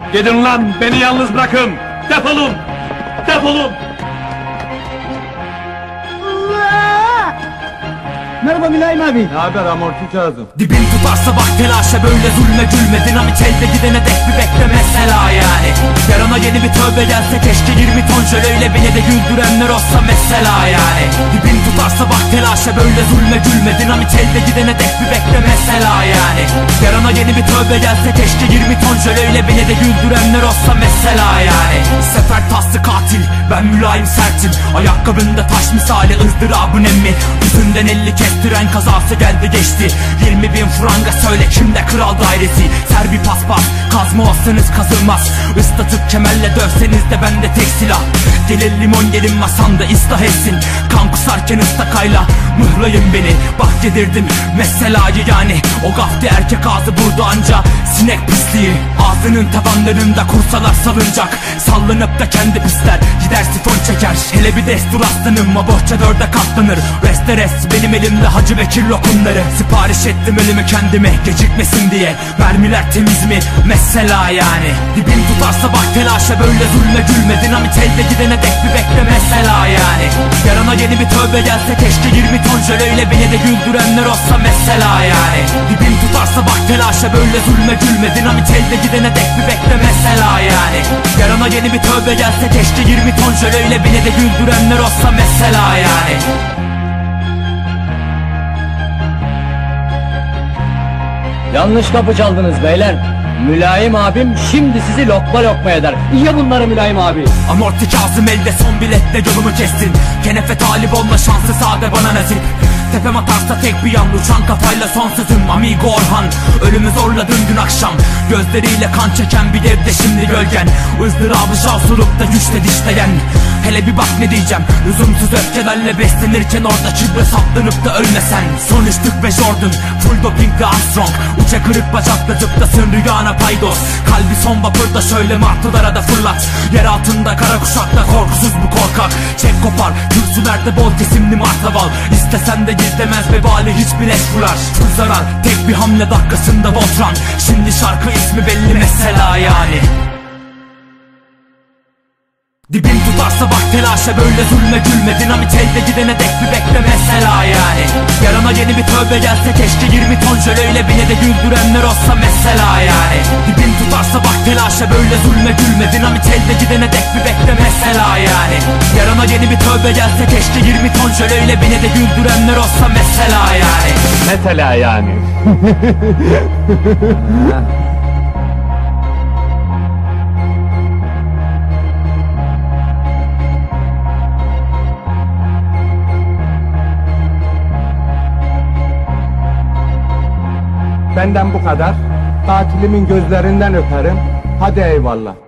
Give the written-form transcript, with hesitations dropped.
Gidin lan, beni yalnız bırakın! Defolun! Defolun! Merhaba Mülayim abi. Ne haber amorti Kazım? Dibin tutarsa bak telaşa böyle zulme gülme. Dinamit elde gidene dek bir bekle mesela yani. Yarına yeni bir tövbe gelse keşke 20 ton jöleyle beni de güldürenler olsa mesela yani. Dibin tutarsa bak telaşa böyle zulme gülme. Dinamit elde gidene dek bir bekle mesela yani. Yarına yeni bir tövbe gelse keşke 20 ton jöleyle beni de güldürenler olsa mesela yani. Sefer taslı katil ben mülayim sertim. Ayakkabında taş misali ızdırabın emmi. Yüzünden 50 kestiren kazası geldi geçti. 20 bin franga söyle kimde kral dairesi. Ser bir paspas kazma olsanız kazılmaz. Islatıp kemerle dövseniz de bende tek silah. Gelir limon gelin masamda ıslah etsin. Kan kusarken ıstakayla mıhlayın beni. Bak yedirdim meselayı yani. O gafti erkek ağzı burada anca sinek pisliği. Ağzının tabanlarında kursalar salıncak. Sallanıp da kendi pisler gider sifon çeker. Hele bir destur aslanım o bohça dörde katlanır. Reste rest benim elimde Hacı Bekir lokumları. Sipariş ettim ölümü kendime gecikmesin diye. Mermiler temiz mi mesela yani. Dibin tutarsa bak telaşa böyle zulme gülme. Dinamit elde gidene dek bir bekle mesela yani. Yarına yeni bir tövbe gelse keşke 20 ton jöleyle beni de güldürenler olsa mesela yani. Dibin tutarsa bak telaşa böyle zulme gülme. Dinamit elde gidene dek bir bekle mesela yani. Yarına yeni bir tövbe gelse keşke 20 ton jöleyle beni de güldürenler olsa mesela yani. Yanlış kapı çaldınız beyler. Mülayim abim şimdi sizi lokma lokma eder. Ye bunları Mülayim abi. Amorti Kazım elde son biletle yolumu kestin. Kenefe talip olma şansı sade bana nasip. Tepem atarsa tek bir yan uçan kafayla son sözüm amigo Orhan. Ölümü zorladın dün akşam. Gözleriyle kan çeken bir evde şimdi gölgen. Izdırabı şavsulup da güçle dişleyen. Hele bir bak ne diyeceğim. Lüzumsuz öfkelerle beslenirken orada çibre saplanıp da ölmesen. Son üstlük ve Jordan full dopingli Armstrong. Uça kırık bacakla zıplasın rüyana paydos. Kalbi son vapurda şöyle martılara da fırlat. Yer altında kara kuşakla korkusuz bu korkak. Çek kopar kürsülerde bol kesimli martaval. İstesen de gizlemez vebali hiçbir eş vurar. Full zarar tek bir hamle dakikasında Voltran. Şimdi şarkı ismi belli mesela yani. Dibin tutarsa bak telaşa böyle zulme gülme. Dinamit elde gidene dek bir bekle mesela yani. Yarına yeni bir tövbe gelse keşke 20 ton jöleyle beni de güldürenler olsa mesela yani. Dibin tutarsa bak telaşa böyle zulme gülme. Dinamit elde gidene dek bir bekle mesela yani. Yarına yeni bir tövbe gelse keşke 20 ton jöleyle beni de güldürenler olsa mesela yani. Mesela yani. Benden bu kadar. Katilimin gözlerinden öperim. Hadi eyvallah.